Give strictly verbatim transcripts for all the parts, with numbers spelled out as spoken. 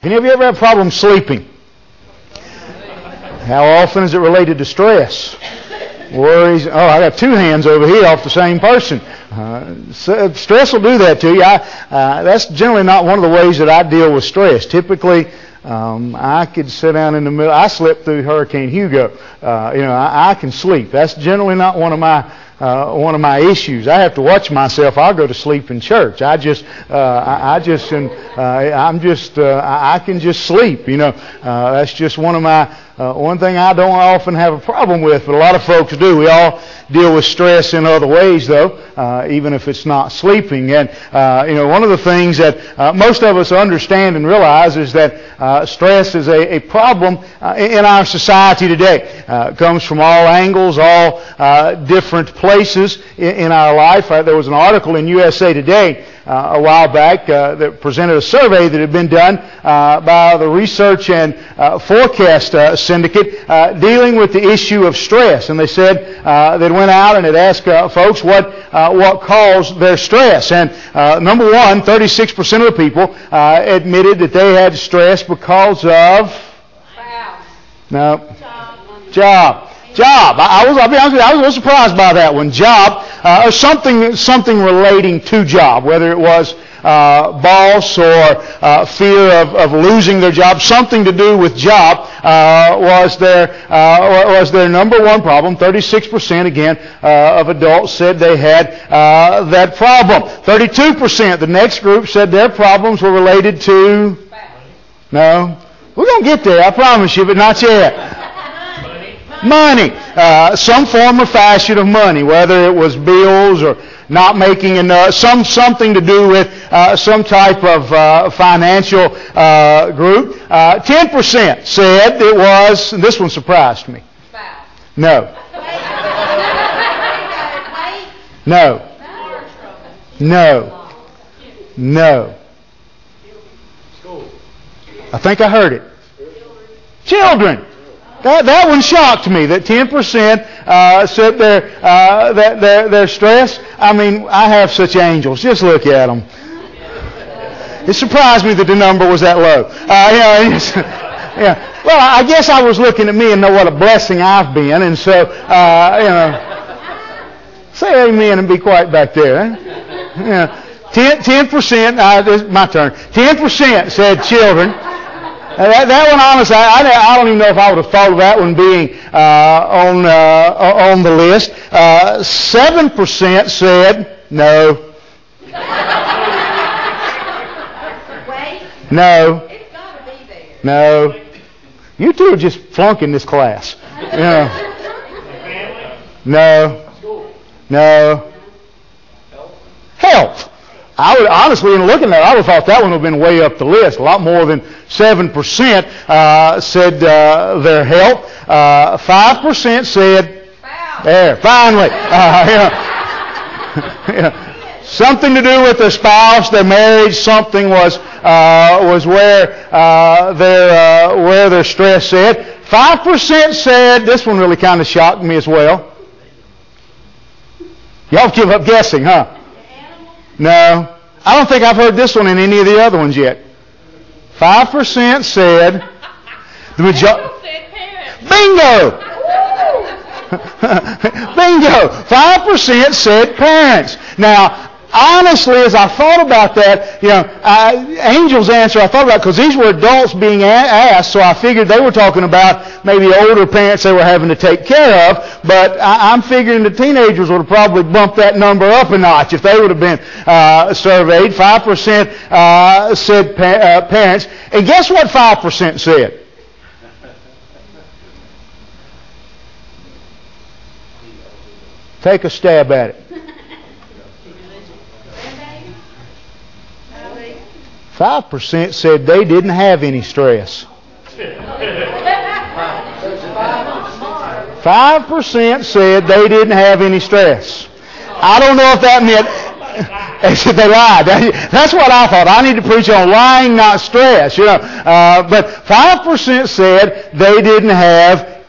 Any of you ever have problems sleeping? How often is it related to stress? Worries. Oh, I got two hands over here off the same person. Uh, so stress will do that to you. I, uh, that's generally not one of the ways that I deal with stress. Typically, um, I could sit down in the middle. I slept through Hurricane Hugo. Uh, you know, I, I can sleep. That's generally not one of my uh, one of my issues. I have to watch myself. I'll go to sleep in church. I just, uh, I, I just, uh, I'm just, uh, I, I can just sleep. You know, uh, that's just one of my. Uh, one thing I don't often have a problem with, but a lot of folks do. We all deal with stress in other ways, though, uh, even if it's not sleeping. And, uh, you know, one of the things that uh, most of us understand and realize is that uh, stress is a, a problem uh, in our society today. Uh, it comes from all angles, all uh, different places in, in our life. Uh, there was an article in U S A Today Uh, a while back uh, that presented a survey that had been done uh, by the Research and uh, Forecast uh, Syndicate uh, dealing with the issue of stress. And they said uh, they went out and had asked uh, folks what uh, what caused their stress. And uh, number one, thirty-six percent of the people uh, admitted that they had stress because of Wow. no Job. job. Job. I, I was. I'll be honest with you, I was a little surprised by that one. Job, uh, or something, something relating to job, whether it was uh, boss or uh, fear of, of losing their job, something to do with job uh, was their uh, was their number one problem. Thirty-six percent again uh, of adults said they had uh, that problem. Thirty-two percent. The next group said their problems were related to. No, we're gonna get there. I promise you, but not yet. Money, uh, some form or fashion of money, whether it was bills or not making enough, some something to do with uh, some type of uh, financial uh, group. Uh, ten percent said it was, and this one surprised me. No. No. No. No. I think I heard it. Children. That, that one shocked me, that ten percent uh, said their, uh, that their, their stress. I mean, I have such angels. Just look at them. It surprised me that the number was that low. Uh, you know, it's, yeah. Well, I guess I was looking at me and know what a blessing I've been. And so, uh, you know, say amen and be quiet back there. Eh? Yeah. ten percent, uh, this is my turn. ten percent said children. Uh, that, that one, honestly, I, I don't even know if I would have thought of that one being uh, on uh, on the list. Uh, Seven percent said no. Wait. No. It's got to be there. No. You two are just flunking this class. Yeah. No. No. Health. I would honestly, in looking at it, I would have thought that one would have been way up the list. A lot more than seven percent uh, said uh, their health. Uh, five percent said, Wow. there, finally. Uh, yeah. Yeah. Something to do with their spouse, their marriage. Something was uh, was where uh, their uh, where their stress said. Five percent said, this one really kind of shocked me as well. Y'all give up guessing, huh? No. I don't think I've heard this one in any of the other ones yet. Five percent said the majority. Bingo! Bingo! Five percent said parents. Now, honestly, as I thought about that, you know, I, Angel's answer I thought about, because these were adults being a- asked, so I figured they were talking about maybe older parents they were having to take care of, but I, I'm figuring the teenagers would have probably bumped that number up a notch if they would have been uh, surveyed. five percent uh, said pa- uh, parents. And guess what five percent said? Take a stab at it. Five percent said they didn't have any stress. Five percent said they didn't have any stress. I don't know if that meant they said they lied. That's what I thought. I need to preach on lying, not stress. You know, uh, but five percent said they didn't have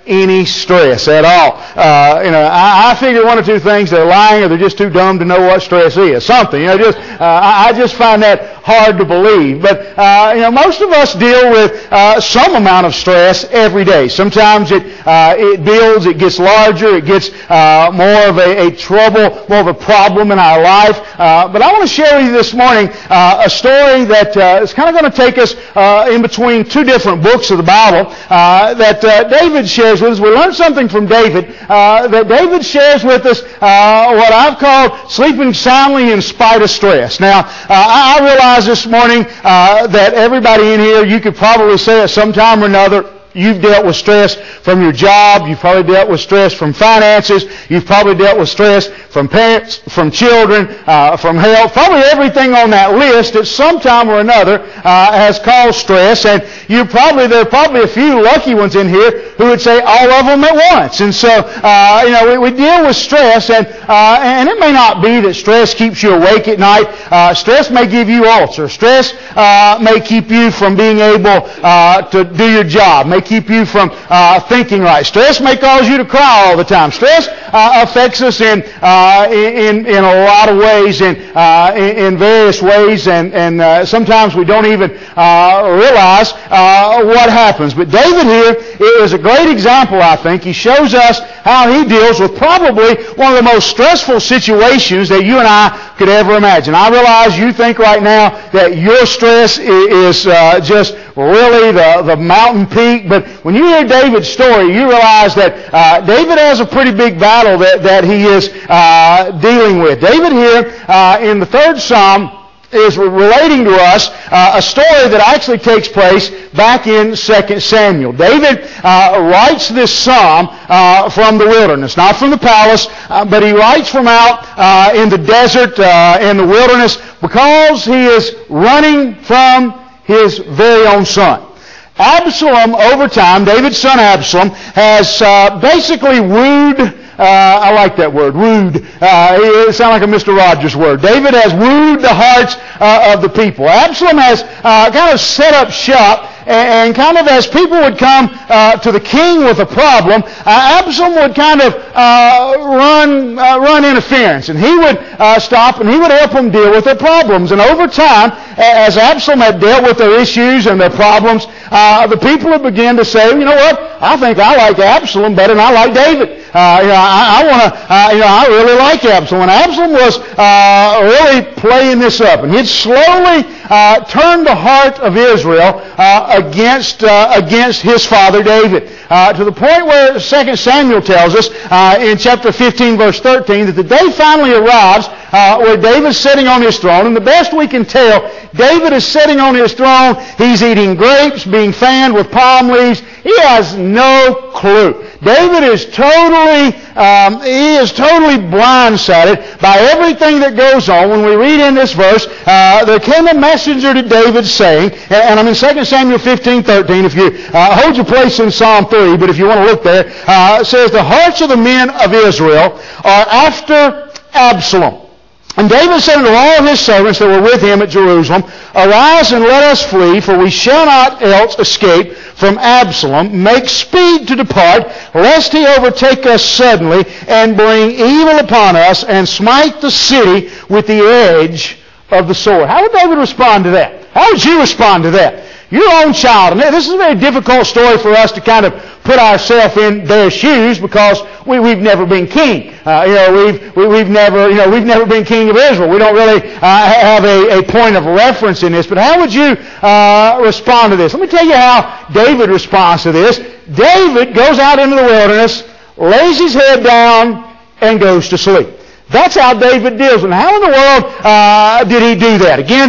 any stress at all. Uh, you know, I, I figure one or two things, they're lying or they're just too dumb to know what stress is. Something, you know, just, uh, I, I just find that hard to believe. But, uh, you know, most of us deal with, uh, some amount of stress every day. Sometimes it, uh, it builds, it gets larger, it gets, uh, more of a, a trouble, more of a problem in our life. Uh, but I want to share with you this morning, uh, a story that, uh, is kind of going to take us, uh, in between two different books of the Bible, uh, that, uh, David shares with us. We learned something from David, uh, that David shares with us, uh, what I've called sleeping soundly in spite of stress. Now, uh, I realize this morning, uh, that everybody in here, you could probably say at some time or another, you've dealt with stress from your job. You've probably dealt with stress from finances. You've probably dealt with stress from parents, from children, uh, from health. Probably everything on that list at some time or another uh, has caused stress. And you probably there are probably a few lucky ones in here who would say all of them at once. And so, uh, you know, we, we deal with stress, and uh, and it may not be that stress keeps you awake at night. Uh, stress may give you ulcer. Stress uh, may keep you from being able uh, to do your job. May keep you from uh, thinking right. Stress may cause you to cry all the time. Stress uh, affects us in, uh, in in a lot of ways, in uh, in, in various ways, and and uh, sometimes we don't even uh, realize uh, what happens. But David here is a great example, I think. He shows us how he deals with probably one of the most stressful situations that you and I could ever imagine. I realize you think right now that your stress is uh, just really the, the mountain peak, but when you hear David's story, you realize that uh, David has a pretty big battle that, that he is uh, dealing with. David here uh, in the third Psalm is relating to us uh, a story that actually takes place back in Second Samuel. David uh, writes this psalm uh, from the wilderness, not from the palace, uh, but he writes from out uh, in the desert, uh, in the wilderness, because he is running from his very own son. Absalom, over time, David's son Absalom, has uh, basically wooed, uh, I like that word, wooed. Uh, it sounds like a Mister Rogers word. David has wooed the hearts uh, of the people. Absalom has uh, kind of set up shop, and kind of as people would come uh, to the king with a problem, uh, Absalom would kind of uh, run uh, run interference, and he would uh, stop and he would help them deal with their problems. And over time, as Absalom had dealt with their issues and their problems, uh, the people would begin to say, you know what? I think I like Absalom better than I like David. Uh, you know, I, I want to, uh, you know, I really like Absalom. And Absalom was uh, really playing this up, and he'd slowly uh, turned the heart of Israel uh, against uh, against his father David, uh, to the point where Second Samuel tells us uh, in chapter fifteen, verse thirteen, that the day finally arrives uh, where David's sitting on his throne, and the best we can tell, David is sitting on his throne. He's eating grapes, being fanned with palm leaves. He has no clue. David is totally, um, he is totally blindsided by everything that goes on. When we read in this verse, uh, there came a messenger to David saying, and, and I'm in Second Samuel fifteen thirteen, if you uh, hold your place in Psalm three, but if you want to look there, uh, it says, the hearts of the men of Israel are after Absalom. And David said unto all his servants that were with him at Jerusalem, arise and let us flee, for we shall not else escape from Absalom. Make speed to depart, lest he overtake us suddenly, and bring evil upon us, and smite the city with the edge of the sword. How would David respond to that? How would you respond to that? Your own child. And this is a very difficult story for us to kind of put ourselves in their shoes, because we, we've never been king. Uh, you know, we've we, we've never you know we've never been king of Israel. We don't really uh, have a, a point of reference in this. But how would you uh, respond to this? Let me tell you how David responds to this. David goes out into the wilderness, lays his head down, and goes to sleep. That's how David deals. And how in the world uh, did he do that? Again,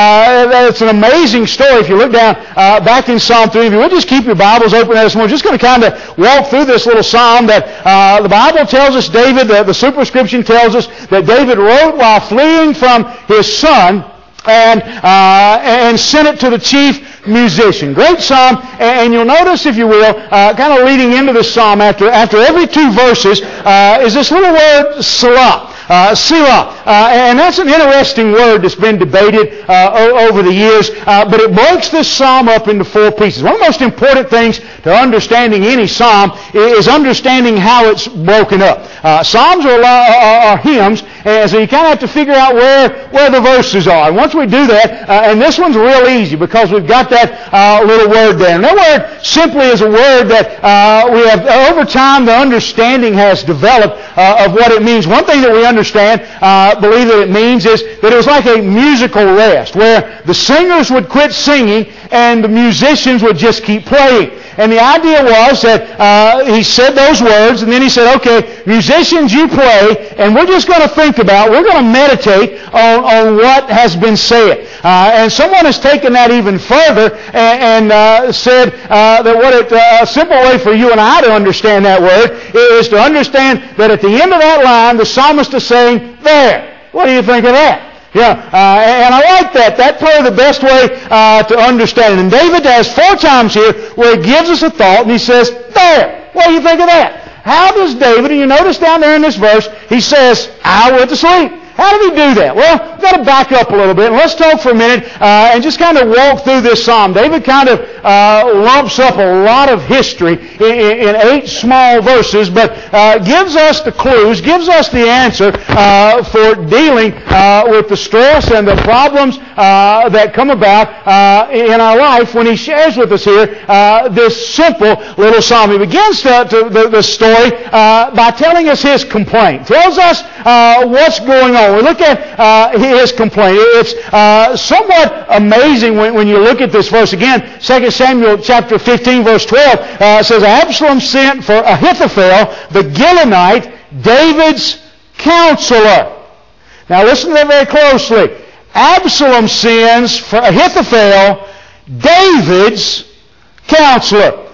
uh, it's an amazing story. If you look down uh, back in Psalm three, if you would just keep your Bibles open this morning, just going to kind of walk through this little psalm that uh, the Bible tells us David, the, the superscription tells us that David wrote while fleeing from his son, and uh, and sent it to the chief musician. Great psalm, and you'll notice, if you will, uh, kind of leading into this psalm, after after every two verses, uh, is this little word, salah. Uh, Selah. Uh, and that's an interesting word that's been debated uh, o- over the years. Uh, but it breaks this psalm up into four pieces. One of the most important things to understanding any psalm is understanding how it's broken up. Uh, psalms are, are, are hymns, and so you kind of have to figure out where, where the verses are. And once we do that, uh, and this one's real easy because we've got that uh, little word there. And that word simply is a word that uh, we have, over time, the understanding has developed uh, of what it means. One thing that we understand, uh, believe that it means, is that it was like a musical rest, where the singers would quit singing and the musicians would just keep playing. And the idea was that uh, he said those words, and then he said, okay, musicians, you play, and we're just going to think about, we're going to meditate on, on what has been said. Uh, and someone has taken that even further and, and uh, said uh, that what it, uh, a simple way for you and I to understand that word is to understand that at the end of that line, the psalmist is saying, there. What do you think of that? Yeah, uh, and I like that. That's probably the best way uh, to understand it. And David has four times here where he gives us a thought and he says, there. What do you think of that? How does David, and you notice down there in this verse, he says, I went to sleep. How did he do that? Well, we've got to back up a little bit, and let's talk for a minute uh, and just kind of walk through this psalm. David kind of uh, lumps up a lot of history in, in, in eight small verses, but uh, gives us the clues, gives us the answer uh, for dealing uh, with the stress and the problems uh, that come about uh, in our life when he shares with us here uh, this simple little psalm. He begins to, to the, the story uh, by telling us his complaint. Tells us uh, what's going on. We look at uh, his complaint. It's uh, somewhat amazing when, when you look at this verse. Again, Second Samuel chapter fifteen, verse twelve uh, says, Absalom sent for Ahithophel, the Gilonite, David's counselor. Now listen to that very closely. Absalom sends for Ahithophel, David's counselor.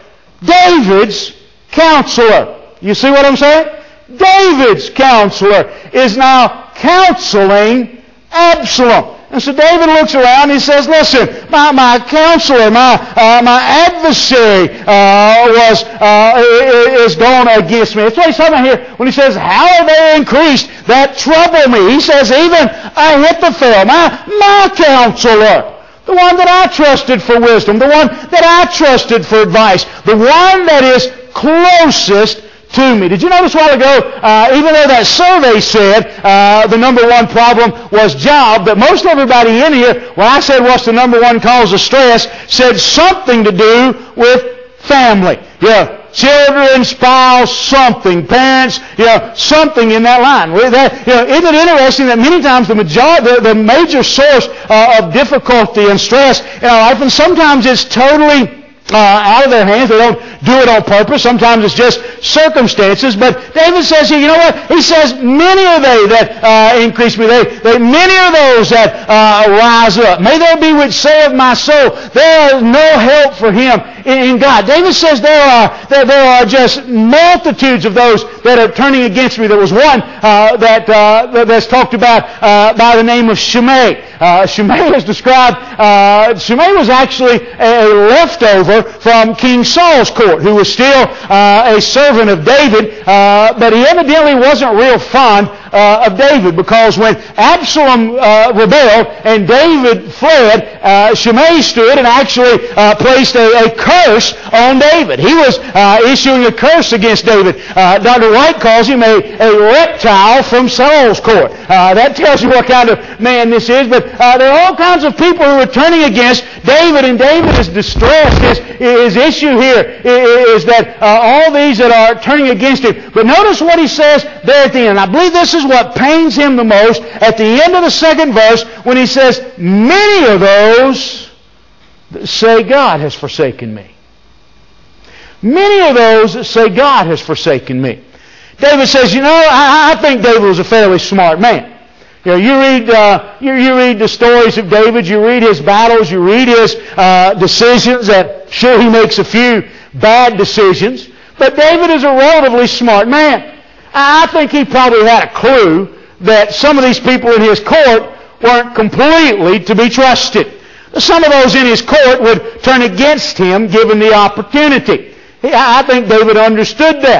David's counselor. You see what I'm saying? David's counselor is now counseling Absalom. And so David looks around and he says, listen, my, my counselor, my uh, my adversary uh, was uh, is gone against me. That's what he's talking about here when he says, how have they increased that trouble me? He says, even Ahithophel, my, my counselor, the one that I trusted for wisdom, the one that I trusted for advice, the one that is closest to me. Did you notice a while ago, uh, even though that survey said uh, the number one problem was job, that most everybody in here, when I said what's the number one cause of stress, said something to do with family. Yeah. Children, spouse, something, parents, you know, something in that line. That, you know, isn't it interesting that many times the major, the, the major source uh, of difficulty and stress in our life, and sometimes it's totally Uh, out of their hands. They don't do it on purpose. Sometimes it's just circumstances. But David says here, you know what? He says, many are they that uh, increase me. They, they, many are those that uh, rise up. May there be which say of my soul, there is no help for him in, in God. David says there are there, there are just multitudes of those that are turning against me. There was one uh, that uh, that's talked about uh, by the name of Shimei. Uh, Shimei is described, uh, Shimei was actually a leftover from King Saul's court, who was still uh, a servant of David, uh, but he evidently wasn't real fond uh, of David, because when Absalom uh, rebelled and David fled, uh, Shimei stood and actually uh, placed a, a curse on David. He was uh, issuing a curse against David. Uh, Doctor White calls him a, a reptile from Saul's court. Uh, that tells you what kind of man this is, but uh, there are all kinds of people who are turning against David, and David is distressed. His, his issue here is that uh, all these that are turning against him. But notice what he says there at the end. I believe this is what pains him the most at the end of the second verse when he says, many of those that say God has forsaken me. Many of those that say God has forsaken me. David says, you know, I, I think David was a fairly smart man. You know, you read uh, you, you read the stories of David, you read his battles, you read his uh, decisions. That sure, he makes a few bad decisions, but David is a relatively smart man. I think he probably had a clue that some of these people in his court weren't completely to be trusted. Some of those in his court would turn against him given the opportunity. I think David understood that.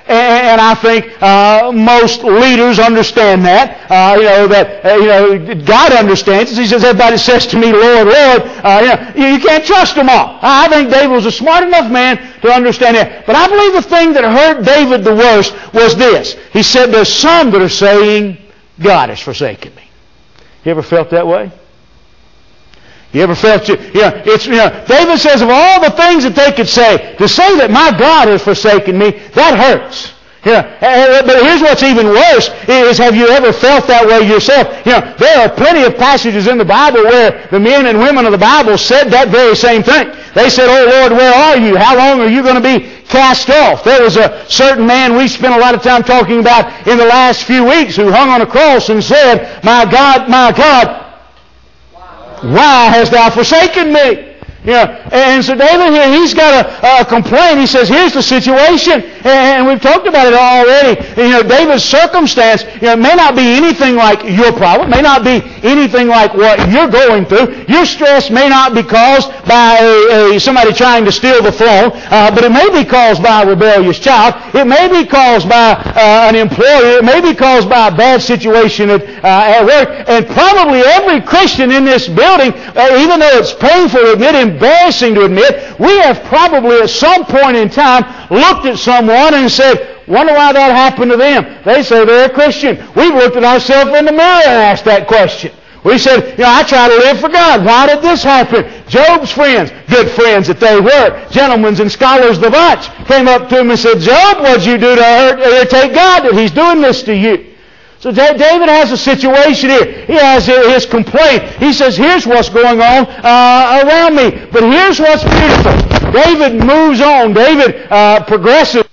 And I think uh, most leaders understand that. Uh, you know that uh, you know God understands it. He says, "Everybody says to me, Lord, Lord." Uh, you know, you can't trust them all. I think David was a smart enough man to understand that. But I believe the thing that hurt David the worst was this. He said, "There's some that are saying God has forsaken me." You ever felt that way? You ever felt you? You know, it's you know. David says of all the things that they could say, to say that my God has forsaken me, that hurts. You know, but here's what's even worse: is have you ever felt that way yourself? You know, there are plenty of passages in the Bible where the men and women of the Bible said that very same thing. They said, "Oh Lord, where are you? How long are you going to be cast off?" There was a certain man we spent a lot of time talking about in the last few weeks who hung on a cross and said, "My God, my God, why hast thou forsaken me?" Yeah, and so David here, he's got a, a complaint. He says, here's the situation, and we've talked about it already. You know, David's circumstance, you know, may not be anything like your problem, may not be anything like what you're going through. Your stress may not be caused by a, a, somebody trying to steal the throne, uh, but it may be caused by a rebellious child. It may be caused by uh, an employer. It may be caused by a bad situation at, uh, at work. And probably every Christian in this building, uh, even though it's painful to admit him, embarrassing to admit, we have probably at some point in time looked at someone and said, wonder why that happened to them. They say they're a Christian. We've looked at ourselves in the mirror and asked that question. We said, you know, I try to live for God. Why did this happen? Job's friends, good friends that they were, gentlemen and scholars of the bunch, came up to him and said, Job, what'd you do to hurt, irritate God that He's doing this to you? So David has a situation here. He has his complaint. He says, here's what's going on uh, around me. But here's what's beautiful. David moves on. David uh, progresses.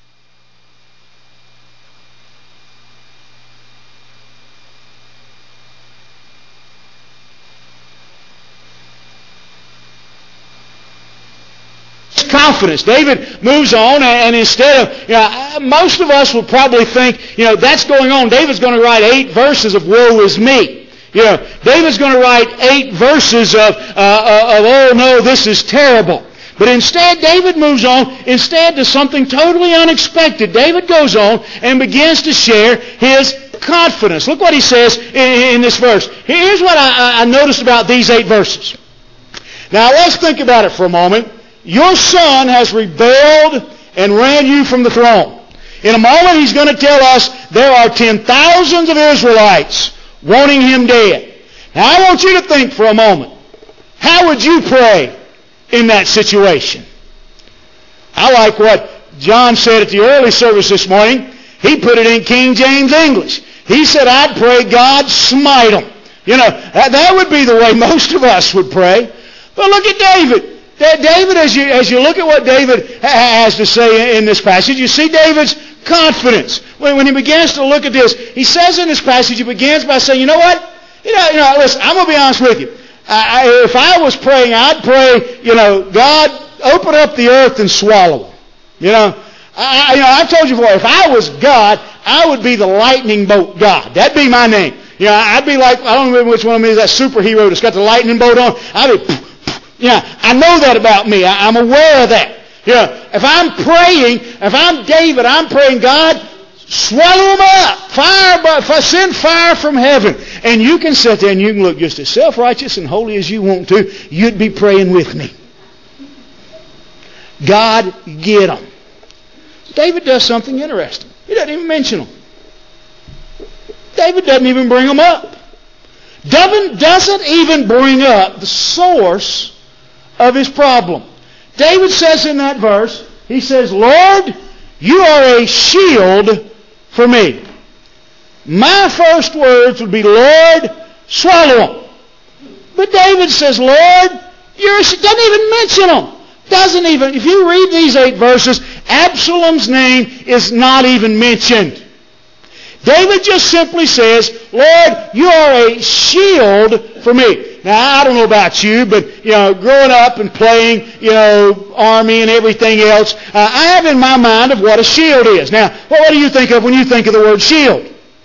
Confidence. David moves on, and instead of, you know, most of us would probably think, you know, that's going on. David's going to write eight verses of woe is me. You know, David's going to write eight verses of, uh, of oh no, this is terrible. But instead, David moves on, instead to something totally unexpected. David goes on and begins to share his confidence. Look what he says in, in this verse. Here's what I, I noticed about these eight verses. Now, let's think about it for a moment. Your son has rebelled and ran you from the throne. In a moment, he's going to tell us there are ten thousands of Israelites wanting him dead. Now, I want you to think for a moment. How would you pray in that situation? I like what John said at the early service this morning. He put it in King James English. He said, I'd pray God smite them. You know, that, that would be the way most of us would pray. But look at David. David, as you, as you look at what David has to say in this passage, you see David's confidence. When, when he begins to look at this, he says in this passage, he begins by saying, you know what? You know, you know listen, I'm going to be honest with you. I, I, if I was praying, I'd pray, you know, God, open up the earth and swallow them. You know, I, you know, I've told you before, if I was God, I would be the lightning bolt God. That'd be my name. You know, I'd be like, I don't remember which one of them is, that superhero that's got the lightning bolt on. I'd be... Yeah, I know that about me. I, I'm aware of that. Yeah, if I'm praying, if I'm David, I'm praying, God, swallow them up. Fire, send fire from heaven. And you can sit there and you can look just as self-righteous and holy as you want to. You'd be praying with me. God, get them. David does something interesting. He doesn't even mention them. David doesn't even bring them up. David doesn't even bring up the source of his problem. David says in that verse, he says, Lord, you are a shield for me. My first words would be, Lord, swallow them. But David says, Lord, you're a shield. Doesn't even mention them. Doesn't even, if you read these eight verses, Absalom's name is not even mentioned. David just simply says, Lord, you are a shield for me. Now, I don't know about you, but, you know, growing up and playing, you know, army and everything else, uh, I have in my mind of what a shield is. Now, well, what do you think of when you think of the word shield?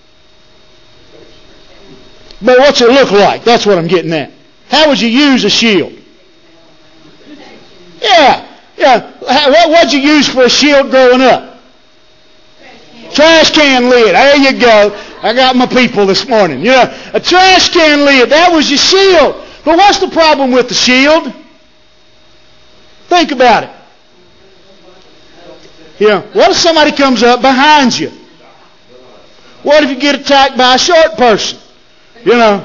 But what's it look like? That's what I'm getting at. How would you use a shield? Yeah, yeah. What, what'd you use for a shield growing up? Trash can lid. There you go. I got my people this morning. You know, a trash can lid. That was your shield. But what's the problem with the shield? Think about it. You know, what if somebody comes up behind you? What if you get attacked by a short person? You know.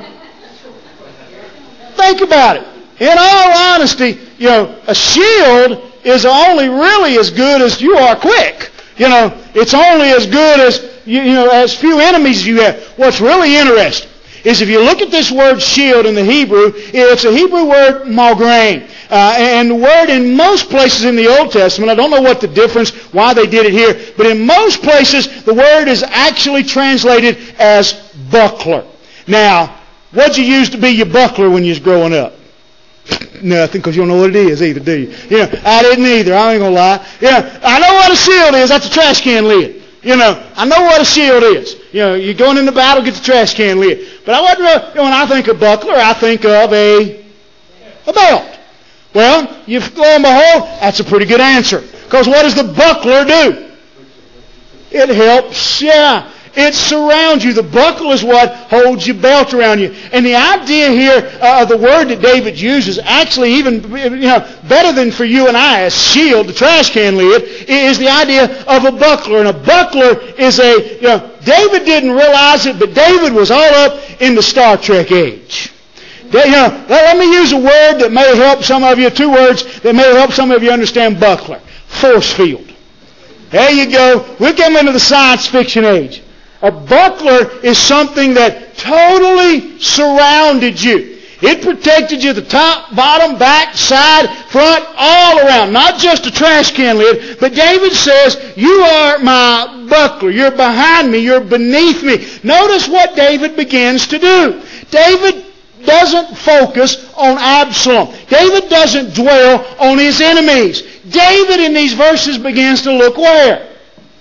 Think about it. In all honesty, you know, a shield is only really as good as you are quick. You know, it's only as good as, you, you know, as few enemies you have. What's really interesting is if you look at this word shield in the Hebrew, it's a Hebrew word malgrain. Uh, and the word in most places in the Old Testament, I don't know what the difference, why they did it here, but in most places the word is actually translated as buckler. Now, what'd you use to be your buckler when you was growing up? Nothing, because you don't know what it is either, do you? You know, I didn't either. I ain't gonna lie. You know, I know what a shield is. That's a trash can lid. You know, I know what a shield is. You know, you're going into battle, get the trash can lid. But I wasn't really, you know, when I think of buckler, I think of a a belt. Well, you lo and behold, that's a pretty good answer. Because what does the buckler do? It helps, yeah. It surrounds you. The buckle is what holds your belt around you. And the idea here uh, of the word that David uses, actually even you know better than for you and I, as shield, the trash can lid, is the idea of a buckler. And a buckler is a, you know, David didn't realize it, but David was all up in the Star Trek age. They, you know, let me use a word that may help some of you, two words that may help some of you understand buckler. Force field. There you go. We're coming into the science fiction age. A buckler is something that totally surrounded you. It protected you the top, bottom, back, side, front, all around. Not just a trash can lid. But David says, you are my buckler. You're behind me. You're beneath me. Notice what David begins to do. David doesn't focus on Absalom. David doesn't dwell on his enemies. David in these verses begins to look where?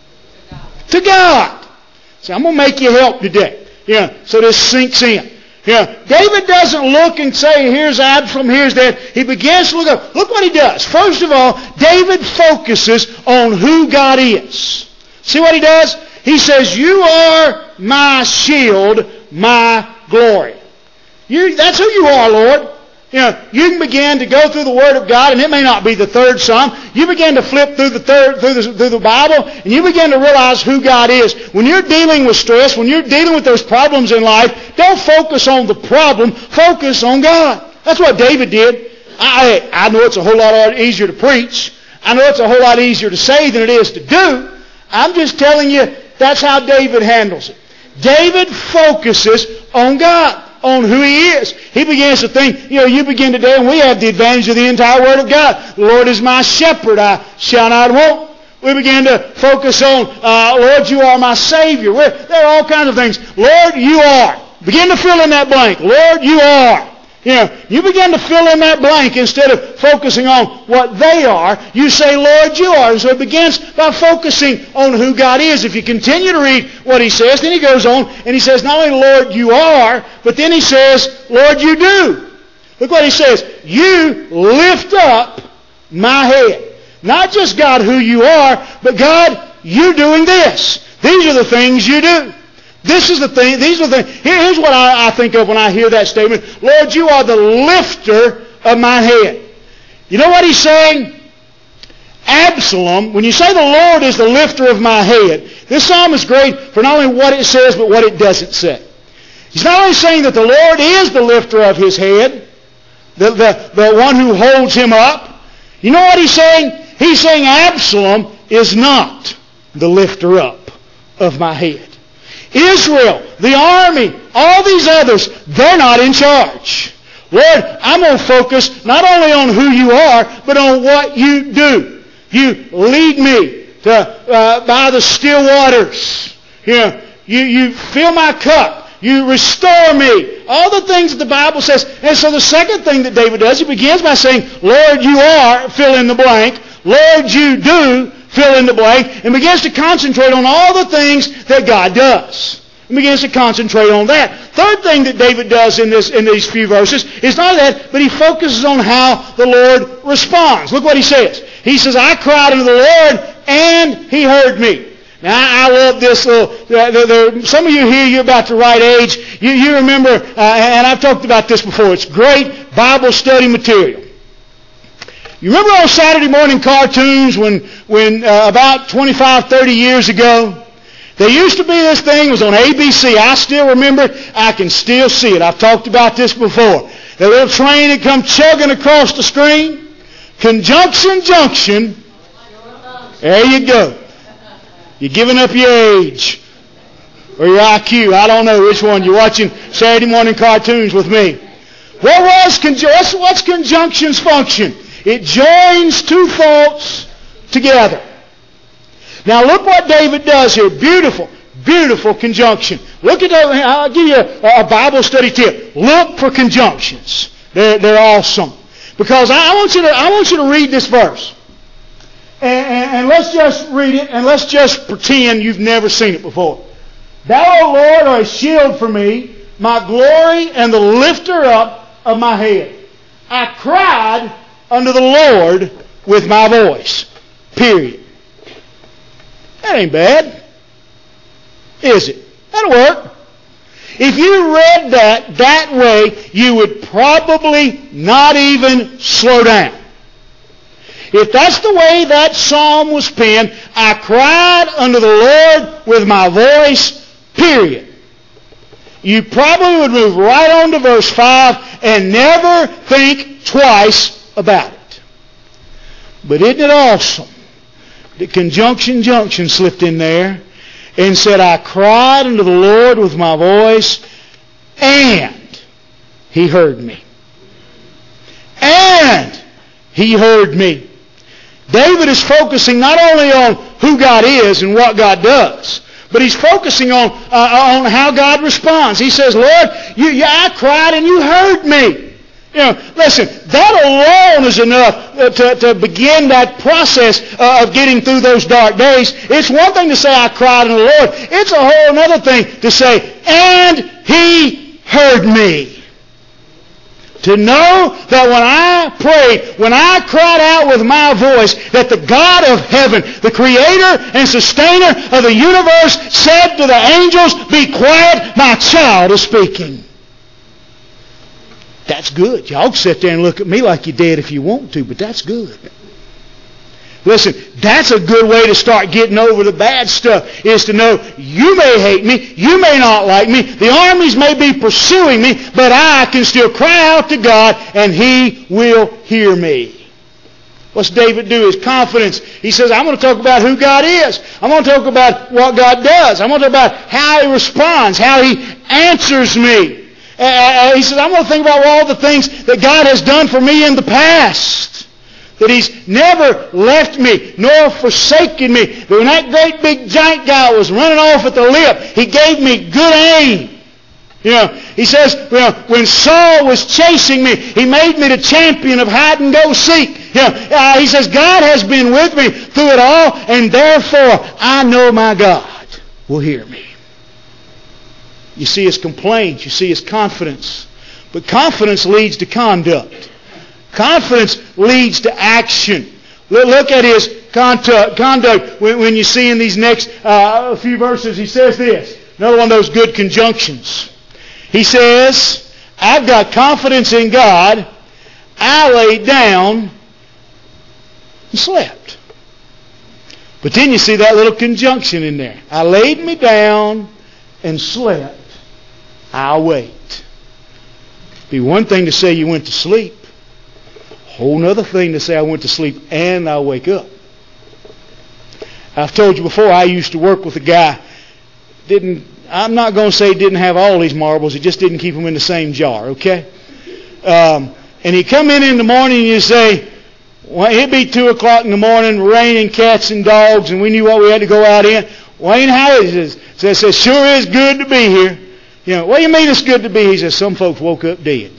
To God. So I'm going to make you help today. Yeah, so this sinks in. Yeah, David doesn't look and say, here's Absalom, here's that. He begins to look up. Look what he does. First of all, David focuses on who God is. See what he does? He says, you are my shield, my glory. You, that's who you are, Lord. You know, you can begin to go through the Word of God, and it may not be the third Psalm. You begin to flip through the third, through the, through the Bible, and you begin to realize who God is. When you're dealing with stress, when you're dealing with those problems in life, don't focus on the problem. Focus on God. That's what David did. I, I know it's a whole lot easier to preach. I know it's a whole lot easier to say than it is to do. I'm just telling you that's how David handles it. David focuses on God, on who He is. He begins to think, you know, you begin today, and we have the advantage of the entire Word of God. The Lord is my shepherd, I shall not want. We begin to focus on, uh, Lord, you are my Savior. We're, there are all kinds of things. Lord, you are. Begin to fill in that blank. Lord, you are. You know, you begin to fill in that blank instead of focusing on what they are. You say, Lord, you are. And so it begins by focusing on who God is. If you continue to read what he says, then he goes on and he says, not only Lord, you are, but then he says, Lord, you do. Look what he says. You lift up my head. Not just God, who you are, but God, you doing this. These are the things you do. This is the thing, these are the things. Here's what I, I think of when I hear that statement. Lord, you are the lifter of my head. You know what he's saying? Absalom, when you say the Lord is the lifter of my head, this psalm is great for not only what it says, but what it doesn't say. He's not only saying that the Lord is the lifter of his head, the, the, the one who holds him up. You know what he's saying? He's saying Absalom is not the lifter up of my head. Israel, the army, all these others, they're not in charge. Lord, I'm going to focus not only on who you are, but on what you do. You lead me to uh, by the still waters. You know, you, you fill my cup. You restore me. All the things that the Bible says. And so the second thing that David does, he begins by saying, Lord, you are, fill in the blank. Lord, you do, fill in the blank, and begins to concentrate on all the things that God does. And begins to concentrate on that. Third thing that David does in this in these few verses is not that, but he focuses on how the Lord responds. Look what he says. He says, I cried unto the Lord, and he heard me. Now, I, I love this little, there, there, there, some of you here, you're about the right age. You, you remember, uh, and I've talked about this before, it's great Bible study material. You remember on Saturday morning cartoons when, when uh, about twenty-five, thirty years ago, there used to be this thing, it was on A B C. I still remember it. I can still see it. I've talked about this before. The little train that come chugging across the screen. Conjunction Junction. There you go. You're giving up your age. Or your I Q. I don't know which one. You're watching Saturday morning cartoons with me. What was conjunction? What's, what's conjunction's function? It joins two thoughts together. Now look what David does here. Beautiful, beautiful conjunction. Look at that. I'll give you a, a Bible study tip. Look for conjunctions. They're, they're awesome. Because I, I want you to I want you to read this verse. And, and, and let's just read it and let's just pretend you've never seen it before. Thou, O Lord, art a shield for me, my glory and the lifter up of my head. I cried unto the Lord with my voice. Period. That ain't bad. Is it? That'll work. If you read that that way, you would probably not even slow down. If that's the way that psalm was penned, I cried unto the Lord with my voice, period. You probably would move right on to verse five and never think twice about it. But isn't it awesome that Conjunction Junction slipped in there and said, I cried unto the Lord with my voice, and He heard me. And He heard me. David is focusing not only on who God is and what God does, but he's focusing on uh, on how God responds. He says, Lord, you, you, I cried and you heard me. You know, listen, that alone is enough to, to begin that process uh, of getting through those dark days. It's one thing to say, I cried unto the Lord. It's a whole other thing to say, and He heard me. To know that when I prayed, when I cried out with my voice, that the God of heaven, the creator and sustainer of the universe, said to the angels, be quiet, my child is speaking. That's good. Y'all sit there and look at me like you're dead if you want to, but that's good. Listen, that's a good way to start getting over the bad stuff, is to know you may hate me, you may not like me, the armies may be pursuing me, but I can still cry out to God and He will hear me. What's David do? His confidence. He says, I'm going to talk about who God is. I'm going to talk about what God does. I'm going to talk about how He responds, how He answers me. Uh, he says, I'm going to think about all the things that God has done for me in the past. That He's never left me, nor forsaken me. But when that great big giant guy was running off at the lip, He gave me good aim. You know, He says, you know, when Saul was chasing me, He made me the champion of hide and go seek. You know, uh, He says, God has been with me through it all, and therefore I know my God will hear me. You see His complaints, you see His confidence. But confidence leads to conduct. Confidence leads to action. Look at His conduct when you see in these next uh, few verses. He says this. Another one of those good conjunctions. He says, I've got confidence in God. I laid down and slept. But then you see that little conjunction in there. I laid me down and slept. I'll wait. Be one thing to say you went to sleep. Whole other thing to say I went to sleep and I'll wake up. I've told you before, I used to work with a guy. Didn't I'm not going to say he didn't have all these marbles. He just didn't keep them in the same jar. Okay. Um, and he'd come in in the morning and you say, well, it'd be two o'clock in the morning, raining cats and dogs, and we knew what we had to go out in. Wayne, how is it? So I said, sure is good to be here. You know, what do you mean it's good to be? He says, some folks woke up dead.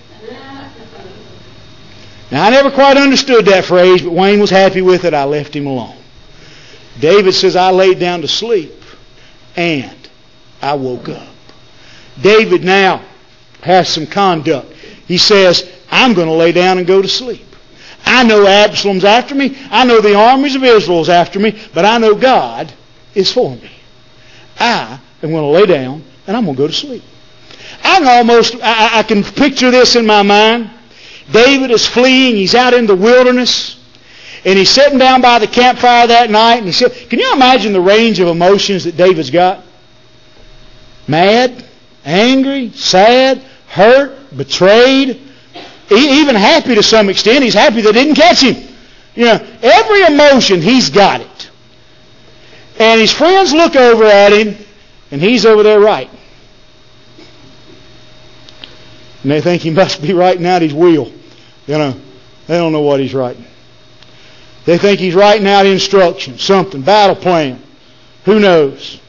Now, I never quite understood that phrase, but Wayne was happy with it. I left him alone. David says, I laid down to sleep, and I woke up. David now has some conduct. He says, I'm going to lay down and go to sleep. I know Absalom's after me. I know the armies of Israel's after me, but I know God is for me. I am going to lay down and I'm going to go to sleep. I can almost, I, I can picture this in my mind. David is fleeing. He's out in the wilderness. And he's sitting down by the campfire that night. And he said, can you imagine the range of emotions that David's got? Mad, angry, sad, hurt, betrayed, even happy to some extent. He's happy they didn't catch him. You know, every emotion, he's got it. And his friends look over at him, and he's over there writing. And they think he must be writing out his will. You know, they don't know what he's writing. They think he's writing out instructions, something, battle plan. Who knows?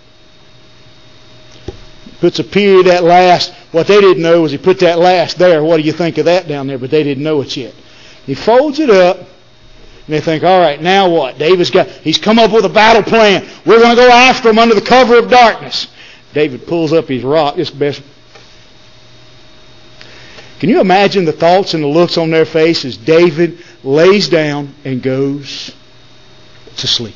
Puts a period at last. What they didn't know was he put that last there. What do you think of that down there? But they didn't know it yet. He folds it up, and they think, all right, now what? David's got, he's come up with a battle plan. We're going to go after him under the cover of darkness. David pulls up his rock. This best. Can you imagine the thoughts and the looks on their face as David lays down and goes to sleep?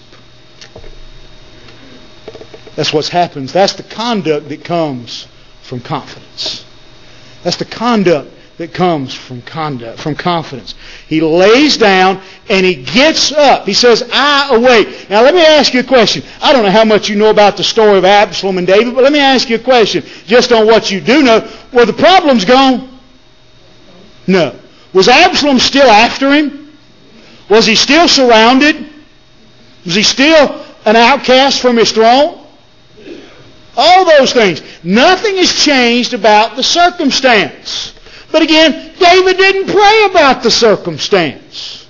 That's what happens. That's the conduct that comes from confidence. That's the conduct that comes from conduct, from confidence. He lays down and he gets up. He says, I awake. Now let me ask you a question. I don't know how much you know about the story of Absalom and David, but let me ask you a question just on what you do know. Were the problems gone? No. Was Absalom still after him? Was he still surrounded? Was he still an outcast from his throne? All those things. Nothing has changed about the circumstance. But again, David didn't pray about the circumstance.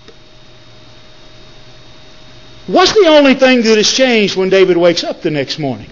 What's the only thing that has changed when David wakes up the next morning?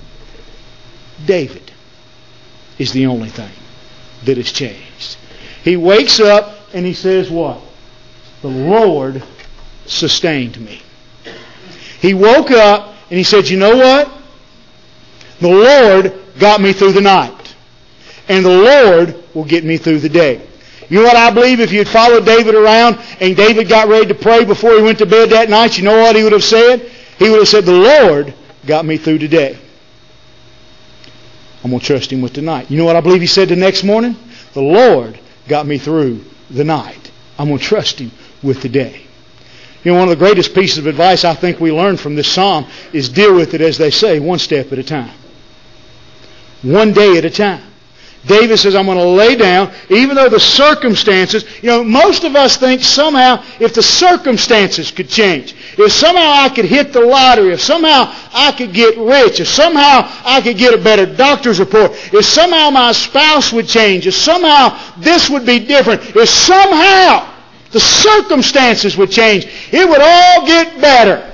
David is the only thing that has changed. He wakes up and he says what? The Lord sustained me. He woke up and he said, you know what? The Lord got me through the night. And the Lord will get me through the day. You know what I believe? If you had followed David around and David got ready to pray before he went to bed that night, you know what he would have said? He would have said, the Lord got me through today. I'm going to trust him with the night. You know what I believe he said the next morning? The Lord got me through the night. I'm going to trust him with the day. You know, one of the greatest pieces of advice I think we learn from this psalm is deal with it, as they say, one step at a time. One day at a time. David says, I'm going to lay down, even though the circumstances, you know, most of us think somehow if the circumstances could change, if somehow I could hit the lottery, if somehow I could get rich, if somehow I could get a better doctor's report, if somehow my spouse would change, if somehow this would be different, if somehow the circumstances would change, it would all get better.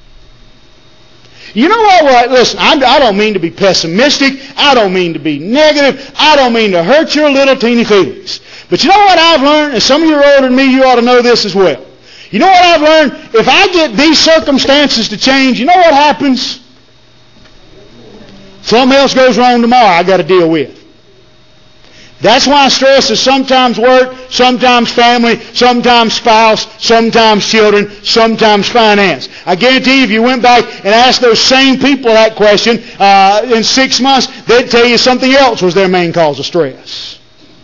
You know what? Listen, I'm, I don't mean to be pessimistic. I don't mean to be negative. I don't mean to hurt your little teeny feelings. But you know what I've learned? And some of you are older than me, you ought to know this as well. You know what I've learned? If I get these circumstances to change, you know what happens? Something else goes wrong tomorrow I've got to deal with. That's why stress is sometimes work, sometimes family, sometimes spouse, sometimes children, sometimes finance. I guarantee you if you went back and asked those same people that question uh, in six months, they'd tell you something else was their main cause of stress.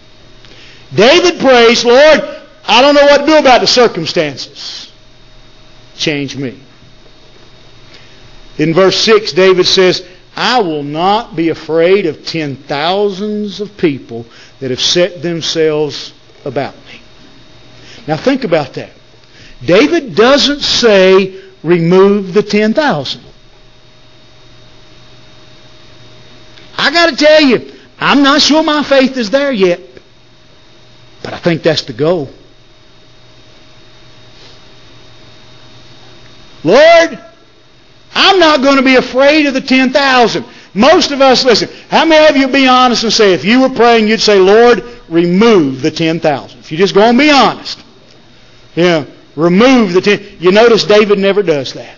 David prays, Lord, I don't know what to do about the circumstances. Change me. In verse six, David says, I will not be afraid of ten thousands of people that have set themselves about me. Now think about that. David doesn't say, remove the ten thousand. I got to tell you, I'm not sure my faith is there yet. But I think that's the goal. Lord, I'm not going to be afraid of the ten thousand. Most of us, listen, how many of you be honest and say, if you were praying, you'd say, Lord, remove the ten thousand. If you just go and be honest. You know, remove the ten. You notice David never does that.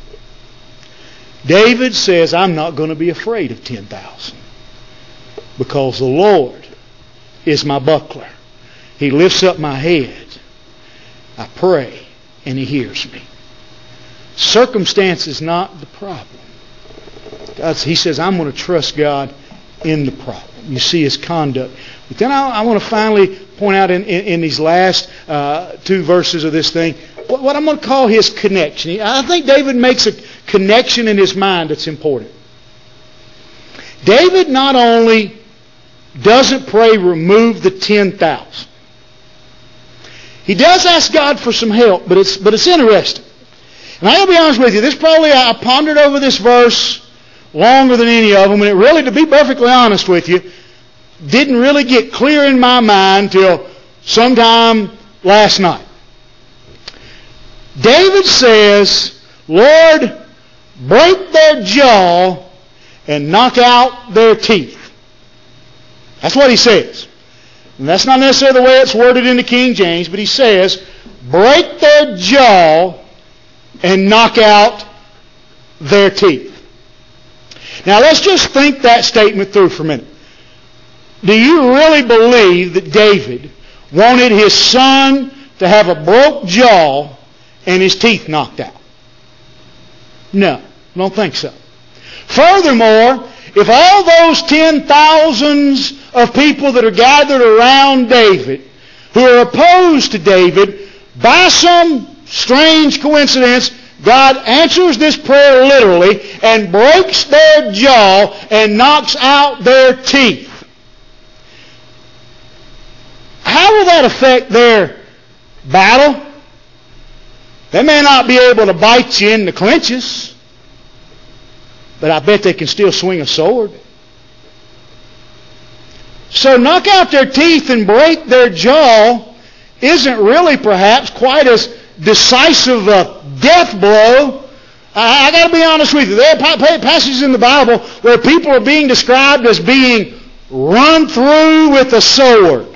David says, I'm not going to be afraid of ten thousand. Because the Lord is my buckler. He lifts up my head. I pray and He hears me. Circumstance is not the problem. God's, he says, I'm going to trust God in the problem. You see his conduct. But then I, I want to finally point out in, in, in these last uh, two verses of this thing, what, what I'm going to call his connection. I think David makes a connection in his mind that's important. David not only doesn't pray, remove the ten thousand. He does ask God for some help, but it's, but it's interesting. And I'll be honest with you, this probably, I pondered over this verse longer than any of them, and it really, to be perfectly honest with you, didn't really get clear in my mind till sometime last night. David says, Lord, break their jaw and knock out their teeth. That's what he says. And that's not necessarily the way it's worded in the King James, but he says, break their jaw and knock out their teeth. Now let's just think that statement through for a minute. Do you really believe that David wanted his son to have a broke jaw and his teeth knocked out? No, I don't think so. Furthermore, if all those ten thousands of people that are gathered around David, who are opposed to David, by some strange coincidence, God answers this prayer literally and breaks their jaw and knocks out their teeth. How will that affect their battle? They may not be able to bite you in the clinches, but I bet they can still swing a sword. So knock out their teeth and break their jaw isn't really perhaps quite as decisive a death blow. I, I got to be honest with you. There are passages in the Bible where people are being described as being run through with a sword.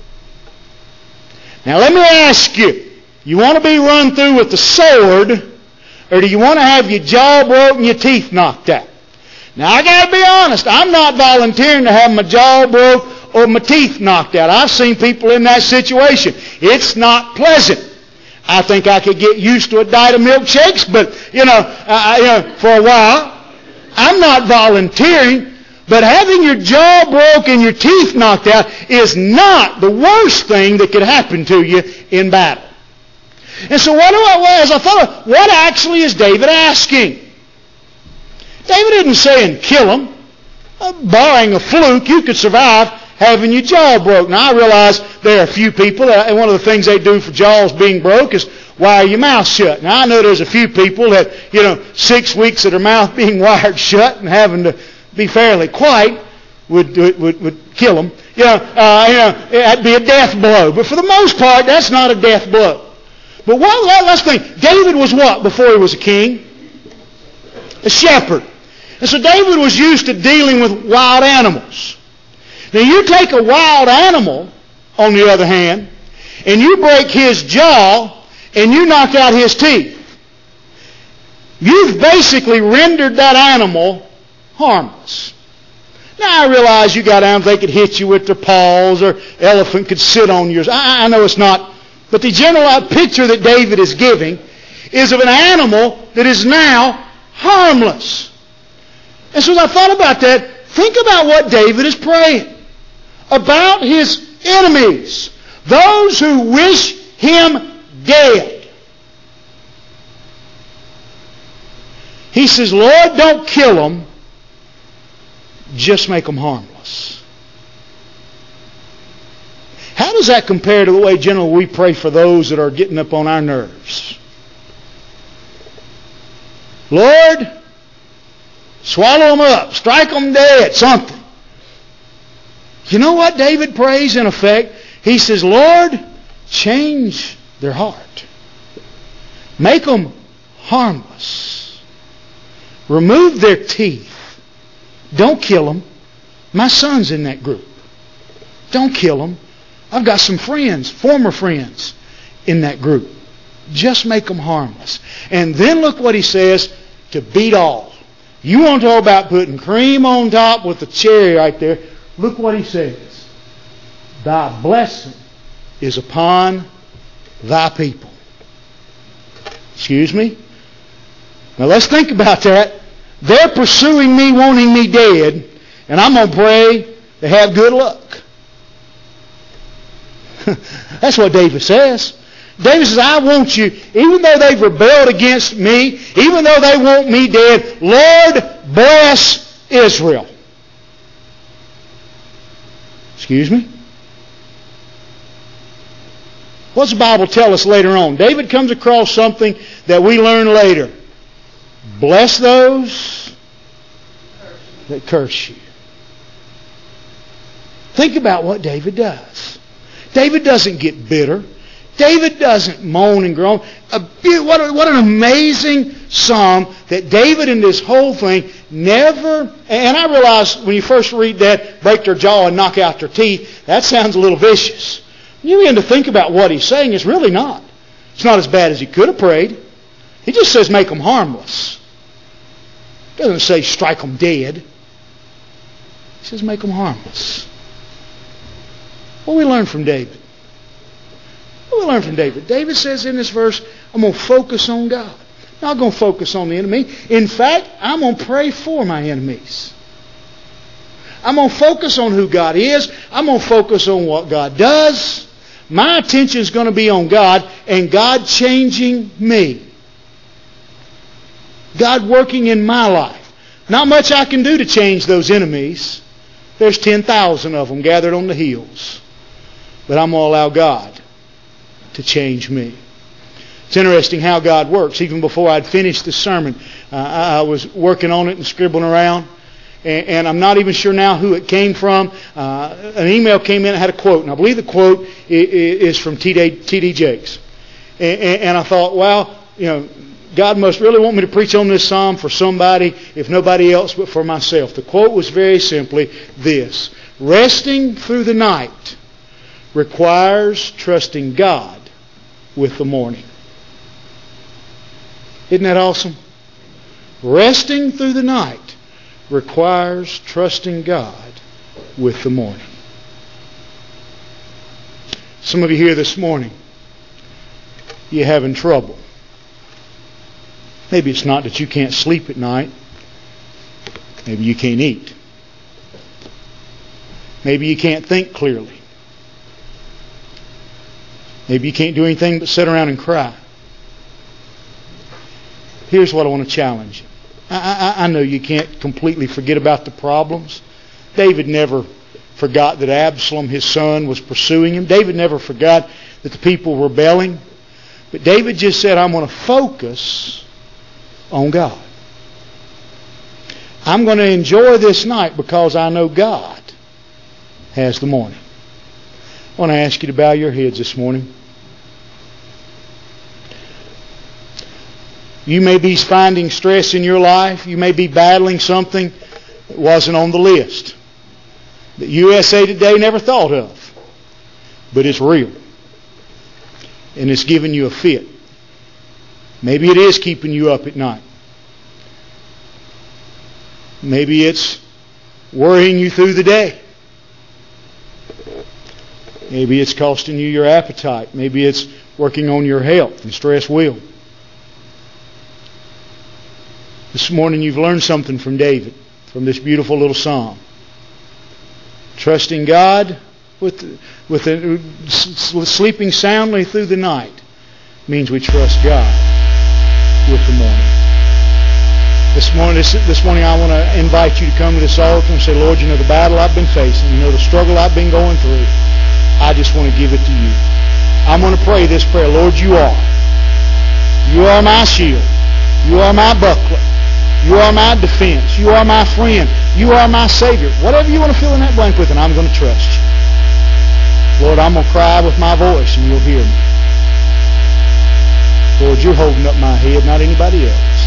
Now let me ask you, you want to be run through with the sword, or do you want to have your jaw broken and your teeth knocked out? Now I got to be honest, I'm not volunteering to have my jaw broke or my teeth knocked out. I've seen people in that situation. It's not pleasant. I think I could get used to a diet of milkshakes, but, you know, uh, you know, for a while, I'm not volunteering. But having your jaw broke and your teeth knocked out is not the worst thing that could happen to you in battle. And so what do I, as I thought, what actually is David asking? David isn't saying kill him. Uh, barring a fluke, you could survive having your jaw broke. Now I realize there are a few people, that, and one of the things they do for jaws being broke is wire your mouth shut. Now I know there's a few people that, you know, six weeks of their mouth being wired shut and having to be fairly quiet would would, would, would kill them. You know, uh, you know, that'd be a death blow. But for the most part, that's not a death blow. But what, let's think. David was what before he was a king? A shepherd. And so David was used to dealing with wild animals. Now you take a wild animal, on the other hand, and you break his jaw and you knock out his teeth. You've basically rendered that animal harmless. Now I realize you got animals, they could hit you with their paws, or elephant could sit on yours. I, I know it's not, but the general picture that David is giving is of an animal that is now harmless. And so as I thought about that, think about what David is praying. About his enemies. Those who wish him dead. He says, Lord, don't kill them. Just make them harmless. How does that compare to the way generally we pray for those that are getting up on our nerves? Lord, swallow them up, strike them dead, something. You know what David prays in effect? He says, Lord, change their heart. Make them harmless. Remove their teeth. Don't kill them. My son's in that group. Don't kill them. I've got some friends, former friends, in that group. Just make them harmless. And then look what he says, to beat all. You want to talk about putting cream on top with the cherry right there. Look what he says. Thy blessing is upon thy people. Excuse me? Now let's think about that. They're pursuing me, wanting me dead, and I'm going to pray to have good luck. That's what David says. David says, I want you, even though they've rebelled against me, even though they want me dead, Lord, bless Israel. Excuse me? What does the Bible tell us later on? David comes across something that we learn later. Bless those that curse you. Think about what David does. David doesn't get bitter. David doesn't moan and groan. A, what, a, what an amazing psalm that David in this whole thing never... And I realize when you first read that, break their jaw and knock out their teeth, that sounds a little vicious. When you begin to think about what he's saying, it's really not. It's not as bad as he could have prayed. He just says make them harmless. He doesn't say strike them dead. He says make them harmless. What do we learn from David? What do we learn from David? David says in this verse, I'm going to focus on God. I'm not going to focus on the enemy. In fact, I'm going to pray for my enemies. I'm going to focus on who God is. I'm going to focus on what God does. My attention is going to be on God and God changing me. God working in my life. Not much I can do to change those enemies. There's ten thousand of them gathered on the hills. But I'm going to allow God to change me. It's interesting how God works. Even before I'd finished the sermon, uh, I was working on it and scribbling around. And, and I'm not even sure now who it came from. Uh, an email came in that had a quote. And I believe the quote is from T D Jakes. And, and, and I thought, well, you know, God must really want me to preach on this psalm for somebody, if nobody else, but for myself. The quote was very simply this: resting through the night requires trusting God with the morning. Isn't that awesome? Resting through the night requires trusting God with the morning. Some of you here this morning, you're having trouble. Maybe it's not that you can't sleep at night. Maybe you can't eat. Maybe you can't think clearly. Maybe you can't do anything but sit around and cry. Here's what I want to challenge you. I, I, I know you can't completely forget about the problems. David never forgot that Absalom, his son, was pursuing him. David never forgot that the people were rebelling. But David just said, I'm going to focus on God. I'm going to enjoy this night because I know God has the morning. I want to ask you to bow your heads this morning. You may be finding stress in your life. You may be battling something that wasn't on the list, that U S A Today never thought of. But it's real. And it's giving you a fit. Maybe it is keeping you up at night. Maybe it's worrying you through the day. Maybe it's costing you your appetite. Maybe it's working on your health, and stress will. This morning you've learned something from David, from this beautiful little psalm. Trusting God with, with, the, with sleeping soundly through the night means we trust God with the morning. This morning, this, this morning I want to invite you to come to this altar and say, Lord, you know the battle I've been facing. You know the struggle I've been going through. I just want to give it to you. I'm going to pray this prayer. Lord, you are. You are my shield. You are my buckler. You are my defense. You are my friend. You are my Savior. Whatever you want to fill in that blank with, and I'm going to trust you. Lord, I'm going to cry with my voice and you'll hear me. Lord, you're holding up my head, not anybody else.